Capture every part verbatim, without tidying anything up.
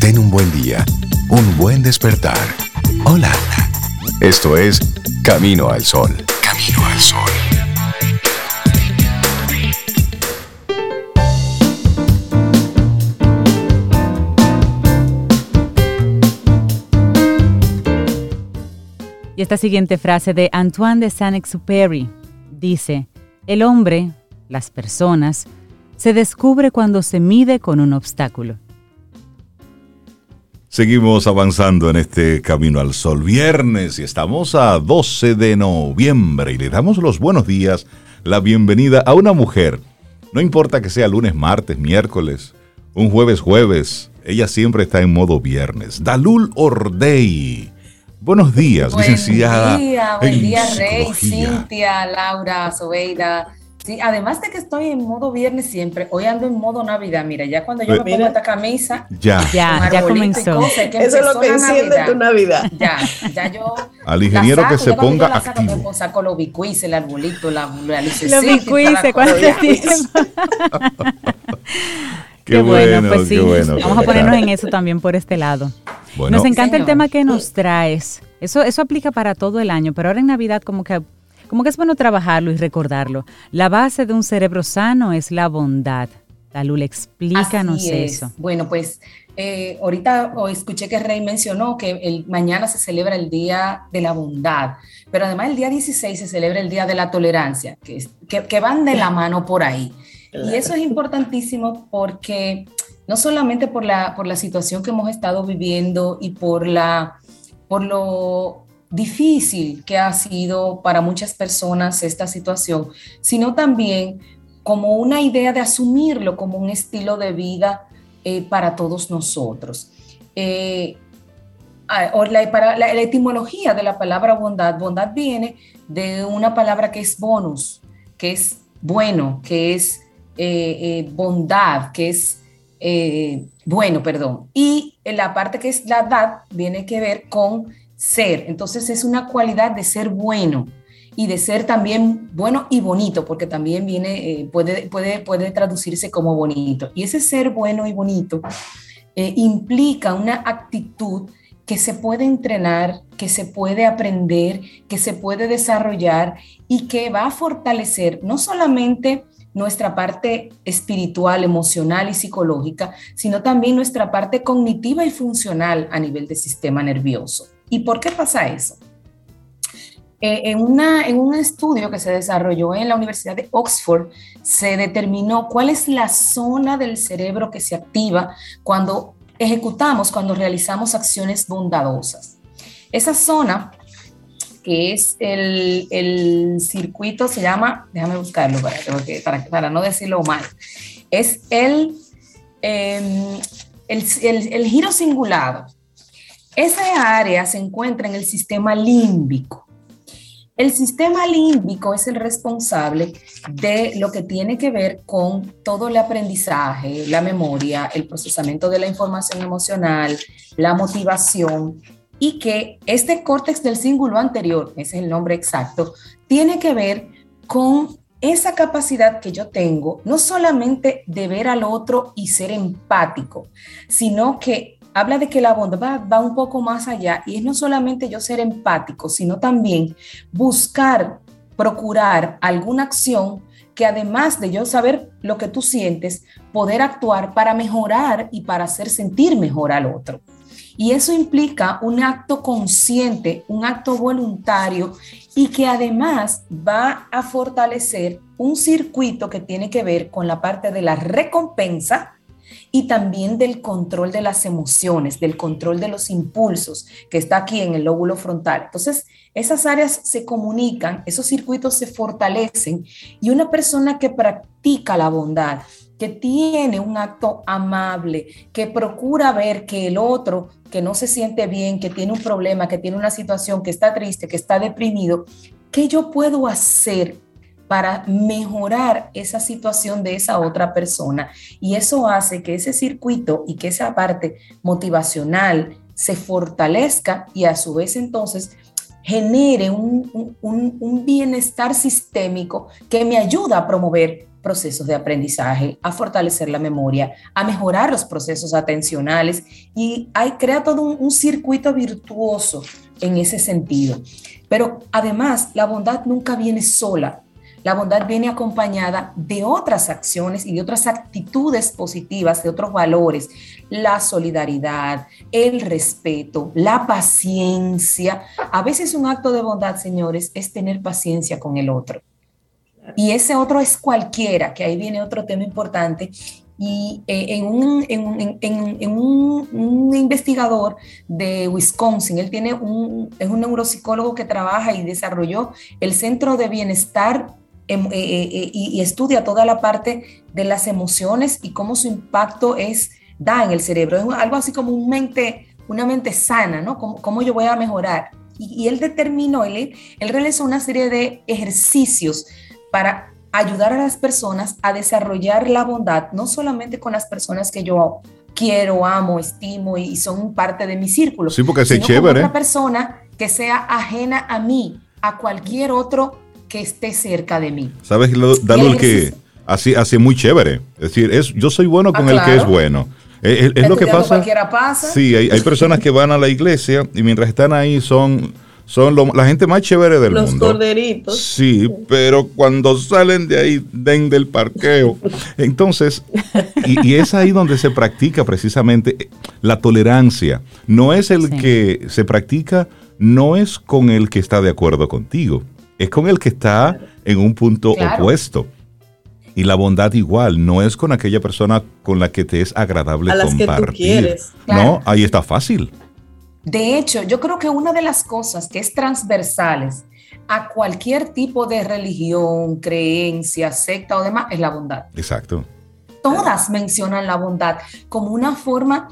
Ten un buen día, un buen despertar. Hola. Esto es Camino al Sol. Camino al Sol. Y esta siguiente frase de Antoine de Saint-Exupéry dice: el hombre, las personas, se descubre cuando se mide con un obstáculo. Seguimos avanzando en este Camino al Sol, viernes, y estamos a doce de noviembre y le damos los buenos días, la bienvenida a una mujer. No importa que sea lunes, martes, miércoles, un jueves, jueves, ella siempre está en modo viernes. Dalul Ordey. Buenos días, buen licenciada. Buen día, buen día, Rey, psicología. Cintia, Laura, Sobeida. Sí, además de que estoy en modo viernes siempre, hoy ando en modo Navidad. Mira, ya cuando yo me Mira. pongo esta camisa, Ya. Ya, ya comenzó. Cosas, que eso es lo que empezó la enciende Navidad. tu Navidad. Ya, ya yo. Al ingeniero la que saco, se ya cuando ponga yo la saco, activo. pues, saco los bicuices, el arbolito, la, la Los lucecita. bicuices, ¿cuánto tiempo? Qué, Qué bueno, bueno, pues sí, qué bueno. vamos a ponernos en eso también por este lado. Bueno, Nos encanta el Señor. tema que nos traes. Eso, eso aplica para todo el año, pero ahora en Navidad como que, como que es bueno trabajarlo y recordarlo. La base de un cerebro sano es la bondad. Dalul, explícanos Así es. eso. Bueno, pues eh, ahorita o escuché que Rey mencionó que el, mañana se celebra el Día de la Bondad, pero además el día dieciséis se celebra el Día de la Tolerancia, que, es- que, que van de la mano por ahí. Y eso es importantísimo porque no solamente por la, por la situación que hemos estado viviendo y por, la, por lo difícil que ha sido para muchas personas esta situación, sino también como una idea de asumirlo como un estilo de vida eh, para todos nosotros. Eh, ah, o la, para, la, la etimología de la palabra bondad, bondad viene de una palabra que es bonus, que es bueno, que es eh, eh, bondad, que es eh, bueno, perdón. Y la parte que es la dad viene que ver con ser. Entonces es una cualidad de ser bueno y de ser también bueno y bonito, porque también viene, eh, puede, puede, puede traducirse como bonito. Y ese ser bueno y bonito eh, implica una actitud que se puede entrenar, que se puede aprender, que se puede desarrollar y que va a fortalecer no solamente nuestra parte espiritual, emocional y psicológica, sino también nuestra parte cognitiva y funcional a nivel del sistema nervioso. ¿Y por qué pasa eso? Eh, en, una, en un estudio que se desarrolló en la Universidad de Oxford, se determinó cuál es la zona del cerebro que se activa cuando ejecutamos, cuando realizamos acciones bondadosas. Esa zona, que es el, el circuito, se llama, déjame buscarlo para, para, para no decirlo mal, es el, eh, el, el, el giro cingulado. Esa área se encuentra en el sistema límbico. El sistema límbico es el responsable de lo que tiene que ver con todo el aprendizaje, la memoria, el procesamiento de la información emocional, la motivación, y que este córtex del cíngulo anterior, ese es el nombre exacto, tiene que ver con esa capacidad que yo tengo, no solamente de ver al otro y ser empático, sino que habla de que la bondad va, va un poco más allá, y es no solamente yo ser empático, sino también buscar, procurar alguna acción que, además de yo saber lo que tú sientes, poder actuar para mejorar y para hacer sentir mejor al otro. Y eso implica un acto consciente, un acto voluntario, y que además va a fortalecer un circuito que tiene que ver con la parte de la recompensa y también del control de las emociones, del control de los impulsos, que está aquí en el lóbulo frontal. Entonces, esas áreas se comunican, esos circuitos se fortalecen, y una persona que practica la bondad, que tiene un acto amable, que procura ver que el otro, que no se siente bien, que tiene un problema, que tiene una situación, que está triste, que está deprimido, ¿qué yo puedo hacer para mejorar esa situación de esa otra persona? Y eso hace que ese circuito y que esa parte motivacional se fortalezca, y a su vez entonces genere un, un, un bienestar sistémico que me ayuda a promover procesos de aprendizaje, a fortalecer la memoria, a mejorar los procesos atencionales y hay, crea todo un, un circuito virtuoso en ese sentido. Pero además, la bondad nunca viene sola. La bondad viene acompañada de otras acciones y de otras actitudes positivas, de otros valores, la solidaridad, el respeto, la paciencia. A veces un acto de bondad, señores, es tener paciencia con el otro. Y ese otro es cualquiera, que ahí viene otro tema importante. Y eh, en, un, en, en, en, en un, un investigador de Wisconsin, él tiene un, es un neuropsicólogo que trabaja y desarrolló el Centro de Bienestar eh, eh, y, y estudia toda la parte de las emociones y cómo su impacto es, da en el cerebro. Es algo así como un mente, una mente sana, ¿no? Cómo, cómo yo voy a mejorar. Y, y él determinó, él, él realizó una serie de ejercicios para ayudar a las personas a desarrollar la bondad, no solamente con las personas que yo quiero, amo, estimo y son parte de mi círculo. Sí, porque es sino chévere. con otra persona que sea ajena a mí, a cualquier otro que esté cerca de mí. ¿Sabes, Dalul, que así, así muy chévere? Es decir, es, yo soy bueno con ah, claro. el que es bueno. Es, es lo que pasa. pasa. Sí, hay, hay personas que van a la iglesia y mientras están ahí son... Son lo, la gente más chévere del Los mundo. Los corderitos. Sí, pero cuando salen de ahí, den del parqueo. Entonces, y, y es ahí donde se practica precisamente la tolerancia. No es el sí. que se practica, no es con el que está de acuerdo contigo. Es con el que está claro. en un punto claro. opuesto. Y la bondad igual, no es con aquella persona con la que te es agradable a las compartir. Que tú quieres. Claro. No, ahí está fácil. De hecho, yo creo que una de las cosas que es transversales a cualquier tipo de religión, creencia, secta o demás es la bondad. Exacto. Todas mencionan la bondad como una forma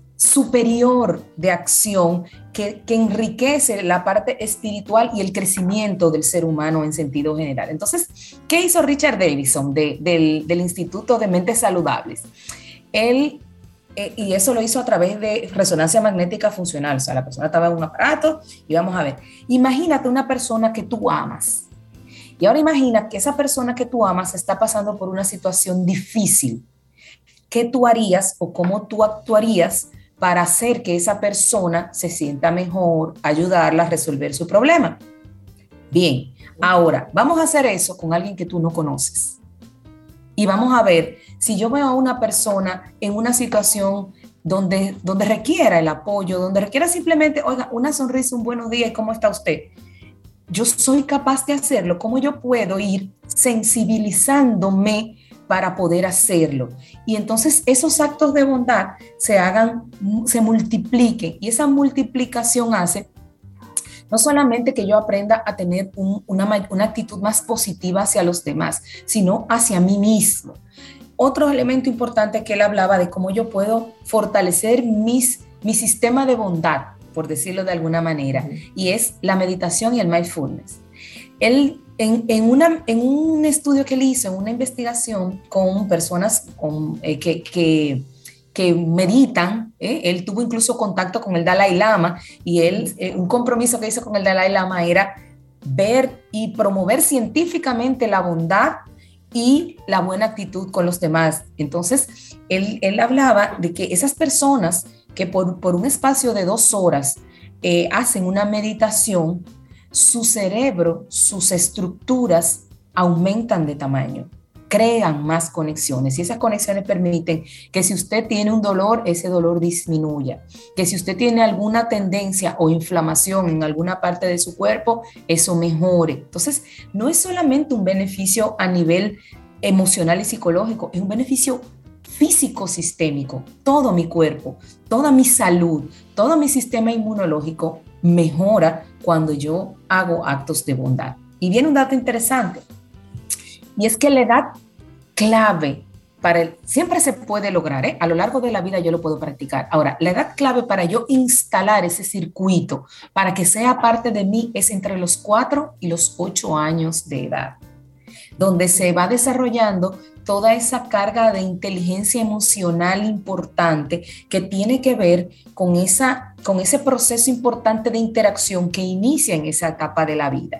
superior de acción que, que enriquece la parte espiritual y el crecimiento del ser humano en sentido general. Entonces, ¿qué hizo Richard Davidson de, del, del Instituto de Mentes Saludables? Él Eh, y eso lo hizo a través de resonancia magnética funcional. O sea, la persona estaba en un aparato y vamos a ver. Imagínate una persona que tú amas. Y ahora imagina que esa persona que tú amas está pasando por una situación difícil. ¿Qué tú harías o cómo tú actuarías para hacer que esa persona se sienta mejor, ayudarla a resolver su problema? Bien, ahora vamos a hacer eso con alguien que tú no conoces. Y vamos a ver, si yo veo a una persona en una situación donde, donde requiera el apoyo, donde requiera simplemente, oiga, una sonrisa, un buenos días, ¿cómo está usted? Yo soy capaz de hacerlo. ¿Cómo yo puedo ir sensibilizándome para poder hacerlo? Y entonces esos actos de bondad se hagan, se multipliquen. Y esa multiplicación hace no solamente que yo aprenda a tener un, una, una actitud más positiva hacia los demás, sino hacia mí mismo. Otro elemento importante que él hablaba de cómo yo puedo fortalecer mis, mi sistema de bondad, por decirlo de alguna manera, y es la meditación y el mindfulness. Él, en, en, una, en un estudio que él hizo, en una investigación con personas con, eh, que... que que meditan, ¿eh? Él tuvo incluso contacto con el Dalai Lama y él, eh, un compromiso que hizo con el Dalai Lama era ver y promover científicamente la bondad y la buena actitud con los demás. Entonces, él, él hablaba de que esas personas que por, por un espacio de dos horas eh, hacen una meditación, su cerebro, sus estructuras aumentan de tamaño, crean más conexiones y esas conexiones permiten que si usted tiene un dolor, ese dolor disminuya, que si usted tiene alguna tendencia o inflamación en alguna parte de su cuerpo, eso mejore. Entonces, no es solamente un beneficio a nivel emocional y psicológico, es un beneficio físico sistémico. Todo mi cuerpo, toda mi salud, todo mi sistema inmunológico mejora cuando yo hago actos de bondad. Y viene un dato interesante, y es que la edad clave para el, siempre se puede lograr, ¿eh? A lo largo de la vida yo lo puedo practicar. Ahora, la edad clave para yo instalar ese circuito, para que sea parte de mí, es entre los cuatro y los ocho años de edad, donde se va desarrollando toda esa carga de inteligencia emocional importante que tiene que ver con, esa, con ese proceso importante de interacción que inicia en esa etapa de la vida.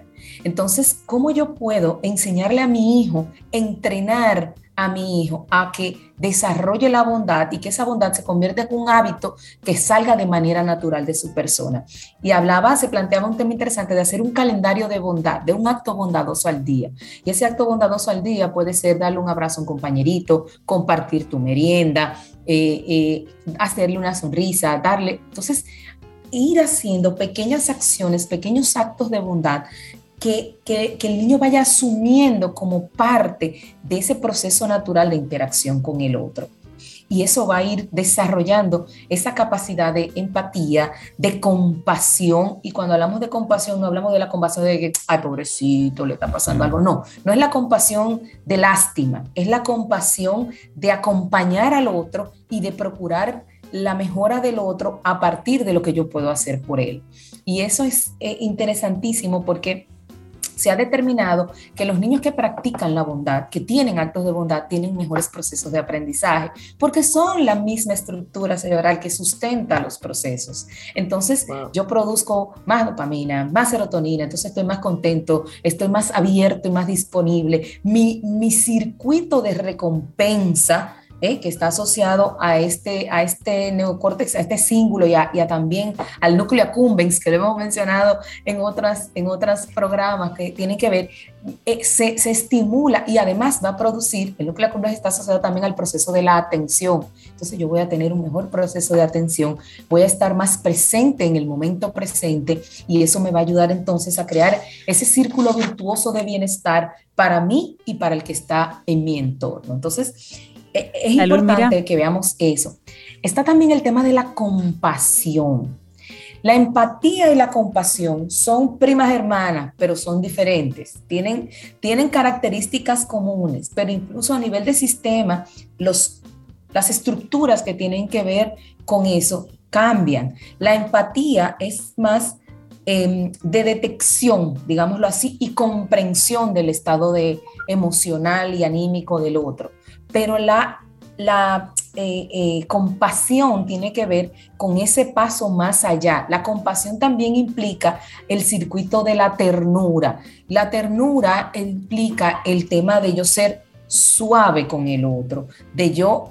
Entonces, ¿cómo yo puedo enseñarle a mi hijo, entrenar a mi hijo a que desarrolle la bondad y que esa bondad se convierta en un hábito que salga de manera natural de su persona? Y hablaba, se planteaba un tema interesante de hacer un calendario de bondad, de un acto bondadoso al día. Y ese acto bondadoso al día puede ser darle un abrazo a un compañerito, compartir tu merienda, eh, eh, hacerle una sonrisa, darle... Entonces, ir haciendo pequeñas acciones, pequeños actos de bondad Que, que, que el niño vaya asumiendo como parte de ese proceso natural de interacción con el otro. Y eso va a ir desarrollando esa capacidad de empatía, de compasión. Y cuando hablamos de compasión, no hablamos de la compasión de que, ay, pobrecito, le está pasando algo. No, no es la compasión de lástima, es la compasión de acompañar al otro y de procurar la mejora del otro a partir de lo que yo puedo hacer por él. Y eso es eh, interesantísimo porque se ha determinado que los niños que practican la bondad, que tienen actos de bondad, tienen mejores procesos de aprendizaje, porque son la misma estructura cerebral que sustenta los procesos. Entonces, wow. yo produzco más dopamina, más serotonina, entonces estoy más contento, estoy más abierto y más disponible. Mi, mi circuito de recompensa, ¿eh? que está asociado a este, a este neocórtex, a este cíngulo y a, y a también al núcleo accumbens, que lo hemos mencionado en otras, en otros programas que tienen que ver, eh, se, se estimula y además va a producir, el núcleo accumbens está asociado también al proceso de la atención. Entonces yo voy a tener un mejor proceso de atención, voy a estar más presente en el momento presente y eso me va a ayudar entonces a crear ese círculo virtuoso de bienestar para mí y para el que está en mi entorno. Entonces, es Salud, importante mira. que veamos eso. Está también el tema de la compasión. La empatía y la compasión son primas hermanas, pero son diferentes. Tienen, tienen características comunes, pero incluso a nivel de sistema, los, las estructuras que tienen que ver con eso cambian. La empatía es más eh, de detección, digámoslo así, y comprensión del estado de, emocional y anímico del otro. Pero la, la eh, eh, compasión tiene que ver con ese paso más allá. La compasión también implica el circuito de la ternura. La ternura implica el tema de yo ser suave con el otro, de yo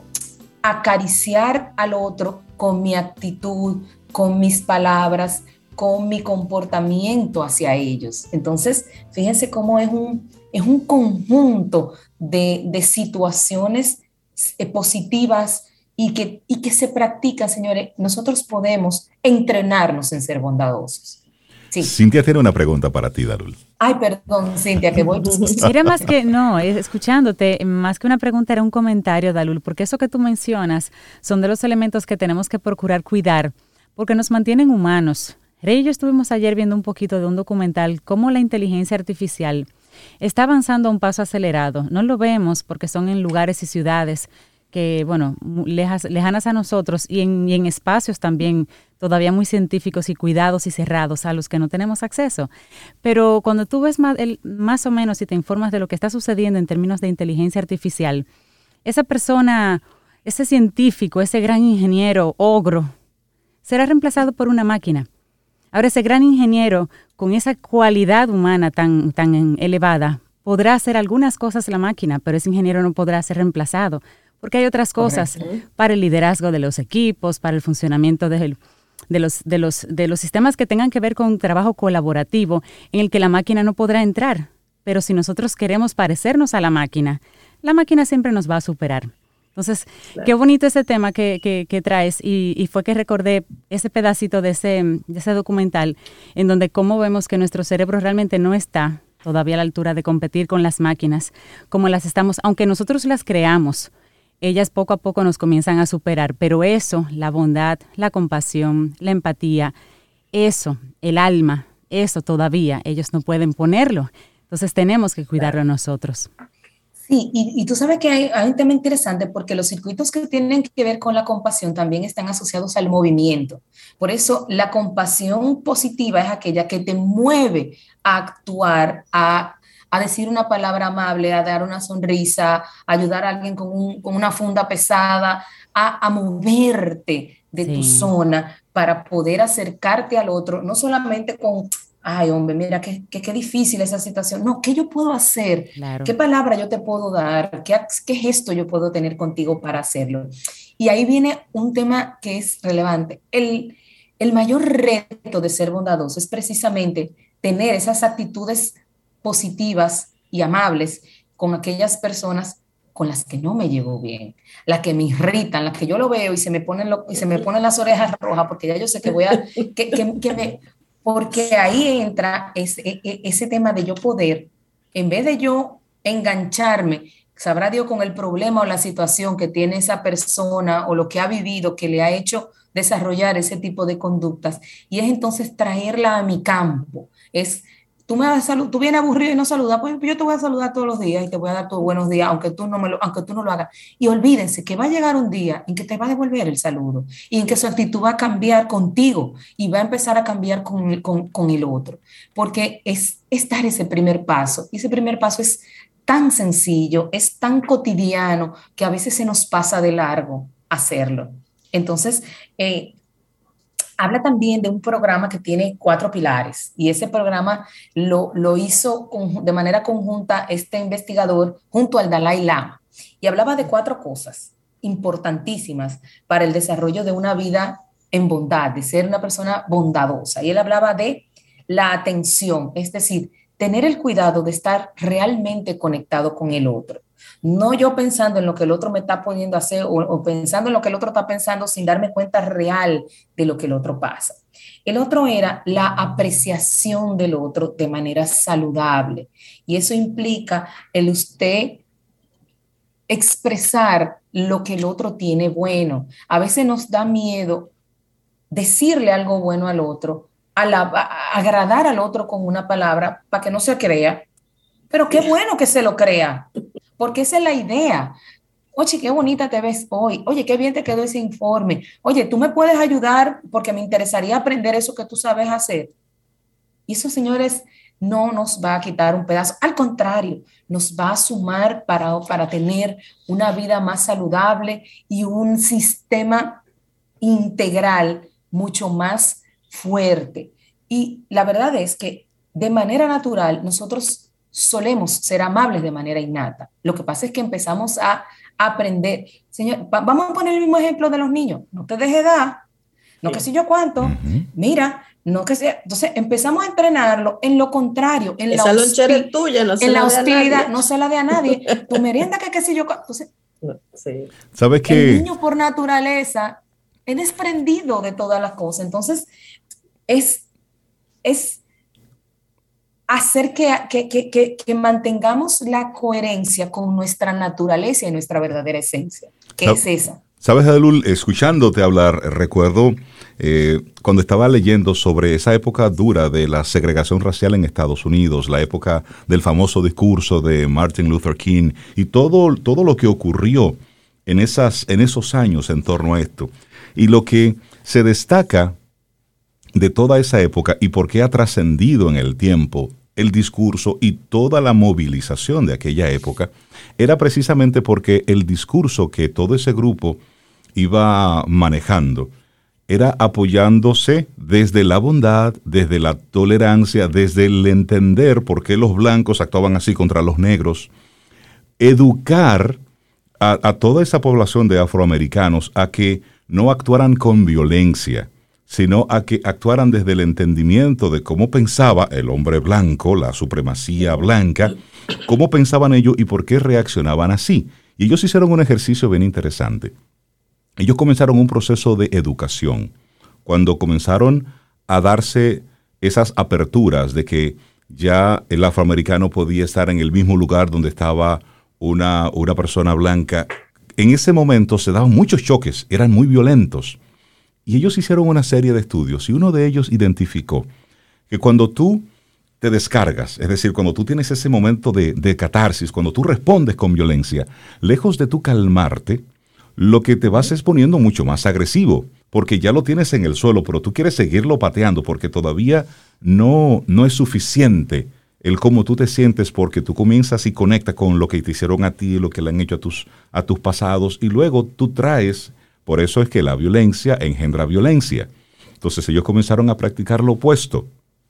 acariciar al otro con mi actitud, con mis palabras, con mi comportamiento hacia ellos. Entonces, fíjense cómo es un, es un conjunto de, de situaciones eh, positivas y que, y que se practican, señores. Nosotros podemos entrenarnos en ser bondadosos. Sí. Cintia tiene una pregunta para ti, Darul. Ay, perdón, Cintia, que voy. Era más que, no, escuchándote, más que una pregunta, era un comentario, Darul, porque eso que tú mencionas son de los elementos que tenemos que procurar cuidar, porque nos mantienen humanos. Rey y yo estuvimos ayer viendo un poquito de un documental, cómo la inteligencia artificial está avanzando a un paso acelerado. No lo vemos porque son en lugares y ciudades que, bueno, lejas, lejanas a nosotros y en, y en espacios también todavía muy científicos y cuidados y cerrados a los que no tenemos acceso. Pero cuando tú ves más, el, más o menos y te informas de lo que está sucediendo en términos de inteligencia artificial, esa persona, ese científico, ese gran ingeniero, ogro, será reemplazado por una máquina. Ahora, ese gran ingeniero, con esa cualidad humana tan, tan elevada, podrá hacer algunas cosas la máquina, pero ese ingeniero no podrá ser reemplazado, porque hay otras cosas Correcto. Para el liderazgo de los equipos, para el funcionamiento de, de, los, de, los, de los sistemas que tengan que ver con un trabajo colaborativo, en el que la máquina no podrá entrar. Pero si nosotros queremos parecernos a la máquina, la máquina siempre nos va a superar. Entonces, claro. Qué bonito ese tema que, que, que traes y, y fue que recordé ese pedacito de ese, de ese documental en donde cómo vemos que nuestro cerebro realmente no está todavía a la altura de competir con las máquinas como las estamos, aunque nosotros las creamos, ellas poco a poco nos comienzan a superar, pero eso, la bondad, la compasión, la empatía, eso, el alma, eso todavía ellos no pueden ponerlo. Entonces tenemos que cuidarlo claro. nosotros. Sí, y, y tú sabes que hay, hay un tema interesante porque los circuitos que tienen que ver con la compasión también están asociados al movimiento. Por eso la compasión positiva es aquella que te mueve a actuar, a, a decir una palabra amable, a dar una sonrisa, a ayudar a alguien con, un, con una funda pesada, a, a moverte de sí. tu zona para poder acercarte al otro, no solamente con... ay, hombre, mira, qué, qué, qué difícil esa situación. No, ¿qué yo puedo hacer? Claro. ¿Qué palabra yo te puedo dar? ¿Qué, qué gesto yo puedo tener contigo para hacerlo? Y ahí viene un tema que es relevante. El, el mayor reto de ser bondadoso es precisamente tener esas actitudes positivas y amables con aquellas personas con las que no me llevo bien, las que me irritan, las que yo lo veo y se me ponen, lo, y se me ponen las orejas rojas porque ya yo sé que voy a... Que, que, que me, porque ahí entra ese, ese tema de yo poder, en vez de yo engancharme, sabrá Dios con el problema o la situación que tiene esa persona o lo que ha vivido que le ha hecho desarrollar ese tipo de conductas, y es entonces traerla a mi campo. Es, tú, me vas a salud, tú vienes aburrido y no saludas, pues yo te voy a saludar todos los días y te voy a dar tus buenos días, aunque tú, no me lo, aunque tú no lo hagas. Y olvídense que va a llegar un día en que te va a devolver el saludo y en que su actitud va a cambiar contigo y va a empezar a cambiar con, con, con el otro, porque es, es dar ese primer paso, y ese primer paso es tan sencillo, es tan cotidiano que a veces se nos pasa de largo hacerlo. Entonces, eh, habla también de un programa que tiene cuatro pilares, y ese programa lo, lo hizo con, de manera conjunta este investigador junto al Dalai Lama, y hablaba de cuatro cosas importantísimas para el desarrollo de una vida en bondad, de ser una persona bondadosa. Y él hablaba de la atención, es decir, tener el cuidado de estar realmente conectado con el otro. No yo pensando en lo que el otro me está poniendo a hacer o, o pensando en lo que el otro está pensando sin darme cuenta real de lo que el otro pasa. El otro era la apreciación del otro de manera saludable. Y eso implica el usted expresar lo que el otro tiene bueno. A veces nos da miedo decirle algo bueno al otro, a la, a agradar al otro con una palabra para que no se crea, pero qué bueno que se lo crea, porque esa es la idea. Oye, qué bonita te ves hoy. Oye, qué bien te quedó ese informe. Oye, tú me puedes ayudar porque me interesaría aprender eso que tú sabes hacer. Y eso, señores, no nos va a quitar un pedazo. Al contrario, nos va a sumar para, para tener una vida más saludable y un sistema integral mucho más fuerte. Y la verdad es que de manera natural nosotros solemos ser amables de manera innata. Lo que pasa es que empezamos a aprender. Señor, va, vamos a poner el mismo ejemplo de los niños. No te dejes dar, no que sé yo cuánto. Uh-huh. Mira, no que sea. Entonces empezamos a entrenarlo en lo contrario, en Esa la, lonchera es tuya, no se en la la dé a hostilidad, nadie. no se la dé a nadie. Tu merienda que qué sé yo. Entonces, sí. ¿Sabes qué? El niño por naturaleza es desprendido de todas las cosas. Entonces, es, es hacer que, que, que, que, que mantengamos la coherencia con nuestra naturaleza y nuestra verdadera esencia, que es esa. ¿Sabes, Adalul? Escuchándote hablar, recuerdo eh, cuando estaba leyendo sobre esa época dura de la segregación racial en Estados Unidos, la época del famoso discurso de Martin Luther King y todo, todo lo que ocurrió en, esas, en esos años en torno a esto. Y lo que se destaca de toda esa época y por qué ha trascendido en el tiempo el discurso y toda la movilización de aquella época, era precisamente porque el discurso que todo ese grupo iba manejando era apoyándose desde la bondad, desde la tolerancia, desde el entender por qué los blancos actuaban así contra los negros, educar a, a toda esa población de afroamericanos a que no actuaran con violencia, sino a que actuaran desde el entendimiento de cómo pensaba el hombre blanco, la supremacía blanca, cómo pensaban ellos y por qué reaccionaban así. Y ellos hicieron un ejercicio bien interesante. Ellos comenzaron un proceso de educación. Cuando comenzaron a darse esas aperturas de que ya el afroamericano podía estar en el mismo lugar donde estaba una, una persona blanca, en ese momento se daban muchos choques, eran muy violentos. Y ellos hicieron una serie de estudios y uno de ellos identificó que cuando tú te descargas, es decir, cuando tú tienes ese momento de, de catarsis, cuando tú respondes con violencia, lejos de tú calmarte, lo que te vas es poniendo mucho más agresivo, porque ya lo tienes en el suelo, pero tú quieres seguirlo pateando porque todavía no, no es suficiente el cómo tú te sientes, porque tú comienzas y conectas con lo que te hicieron a ti, lo que le han hecho a tus, a tus pasados, y luego tú traes. Por eso es que la violencia engendra violencia. Entonces ellos comenzaron a practicar lo opuesto.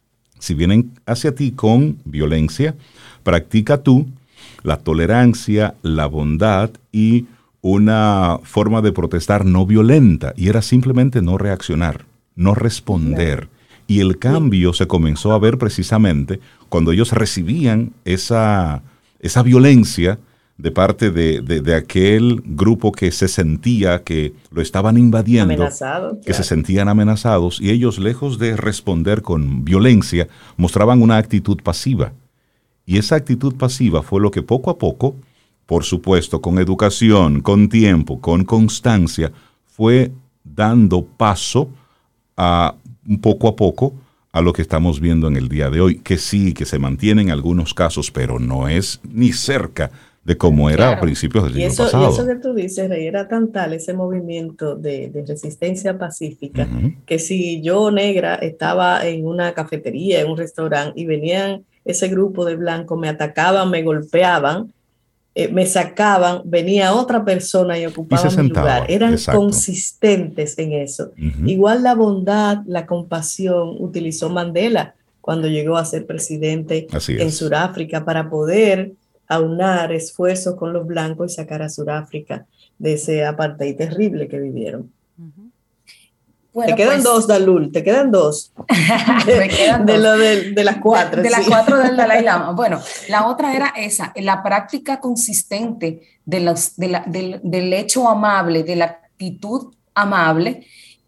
Si vienen hacia ti con violencia, practica tú la tolerancia, la bondad y una forma de protestar no violenta. Y era simplemente no reaccionar, no responder. Y el cambio se comenzó a ver precisamente cuando ellos recibían esa, esa violencia de parte de, de, de aquel grupo que se sentía que lo estaban invadiendo, Amenazado, que claro. se sentían amenazados, y ellos, lejos de responder con violencia, mostraban una actitud pasiva. Y esa actitud pasiva fue lo que poco a poco, por supuesto, con educación, con tiempo, con constancia, fue dando paso a poco a poco a lo que estamos viendo en el día de hoy, que sí, que se mantiene en algunos casos, pero no es ni cerca de como era Claro. a principios del Y siglo eso, y pasado. eso que tú dices, Rey, era tan tal ese movimiento de, de resistencia pacífica, Ujú. que si yo, negra, estaba en una cafetería, en un restaurante, y venían ese grupo de blancos, me atacaban, me golpeaban, eh, me sacaban, venía otra persona y ocupaba Y se mi sentaba, lugar. Eran exacto. consistentes en eso. Ujú. Igual la bondad, la compasión, utilizó Mandela cuando llegó a ser presidente Así en es. Sudáfrica para poder aunar esfuerzos con los blancos y sacar a Sudáfrica de ese apartheid terrible que vivieron. Bueno, te quedan pues, dos, Dalul, te quedan dos. me quedan de, dos. lo de, de las cuatro. De, de sí. las cuatro del Dalai Lama. Bueno, la otra era esa, la práctica consistente de los, de la, del, del hecho amable, de la actitud amable,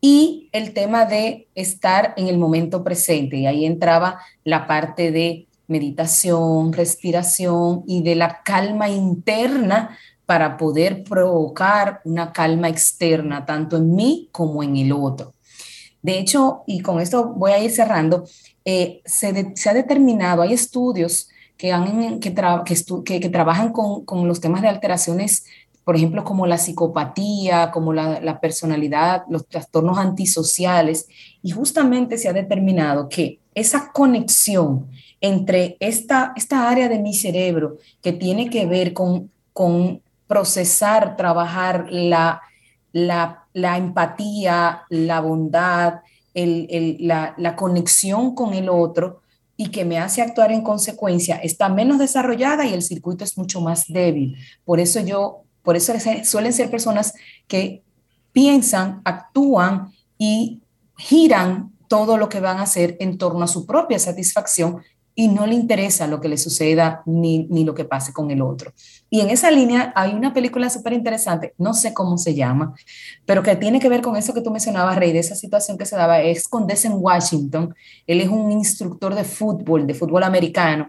y el tema de estar en el momento presente. Y ahí entraba la parte de meditación, respiración y de la calma interna para poder provocar una calma externa, tanto en mí como en el otro. De hecho, y con esto voy a ir cerrando, eh, se, de, se ha determinado, hay estudios que, han, que, tra, que, estu, que, que trabajan con, con los temas de alteraciones, por ejemplo, como la psicopatía, como la, la personalidad, los trastornos antisociales, y justamente se ha determinado que esa conexión entre esta, esta área de mi cerebro que tiene que ver con, con procesar, trabajar la, la, la empatía, la bondad, el, el, la, la conexión con el otro, y que me hace actuar en consecuencia, está menos desarrollada y el circuito es mucho más débil. Por eso yo, por eso suelen ser personas que piensan, actúan y giran todo lo que van a hacer en torno a su propia satisfacción, y no le interesa lo que le suceda ni, ni lo que pase con el otro. Y en esa línea hay una película súper interesante, no sé cómo se llama, pero que tiene que ver con eso que tú mencionabas, Rey, de esa situación que se daba, es con Denzel Washington. Él es un instructor de fútbol, de fútbol americano,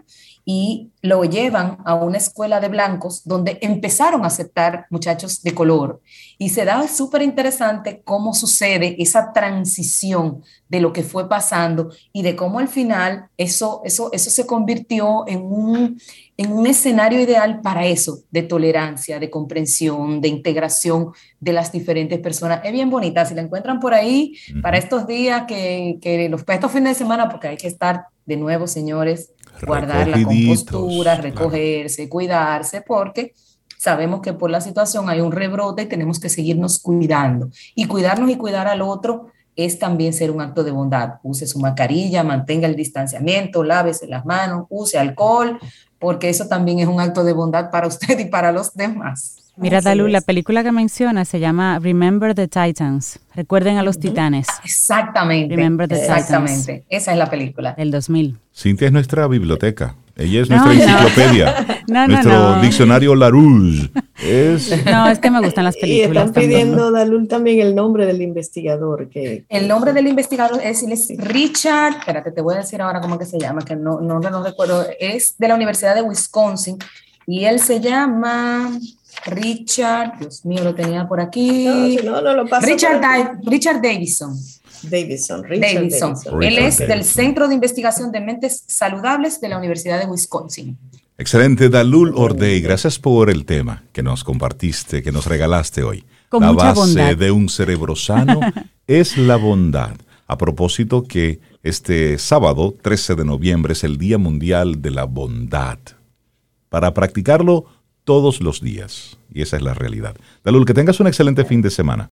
y lo llevan a una escuela de blancos donde empezaron a aceptar muchachos de color. Y se da súper interesante cómo sucede esa transición de lo que fue pasando y de cómo al final eso, eso, eso se convirtió en un, en un escenario ideal para eso, de tolerancia, de comprensión, de integración de las diferentes personas. Es bien bonita, si la encuentran por ahí, uh-huh. para estos días, que, que los, para estos fines de semana, porque hay que estar de nuevo, señores, guardar la compostura, recogerse, claro. cuidarse, porque sabemos que por la situación hay un rebrote y tenemos que seguirnos cuidando. Y cuidarnos y cuidar al otro es también ser un acto de bondad. Use su mascarilla, mantenga el distanciamiento, lávese las manos, use alcohol, porque eso también es un acto de bondad para usted y para los demás. Mira, Dalul, la película que menciona se llama Remember the Titans. Recuerden a los titanes. Exactamente. Remember the Exactamente. Titans. Esa es la película. Del dos mil. Cintia es nuestra biblioteca. Ella es No, nuestra no. enciclopedia. No, no, nuestro no. diccionario Larousse. Es... No, es que me gustan las Y películas. están pidiendo, Dalul, también el nombre del investigador. Que, que el nombre del investigador es, es Richard, espérate, te voy a decir ahora cómo que se llama, que no, no, no recuerdo, es de la Universidad de Wisconsin, y él se llama Richard, Dios mío, lo tenía por aquí. No, si no, no lo paso Richard, por aquí. Da- Richard Davison. Davidson, Richard Davidson. Davidson. Él Richard es del Davidson. Centro de Investigación de Mentes Saludables de la Universidad de Wisconsin. Excelente, Dalul Ordey. Gracias por el tema que nos compartiste, que nos regalaste hoy. Con la mucha base bondad. de un cerebro sano es la bondad. A propósito que este sábado, trece de noviembre, es el Día Mundial de la Bondad. Para practicarlo todos los días. Y esa es la realidad. Dalul, que tengas un excelente fin de semana.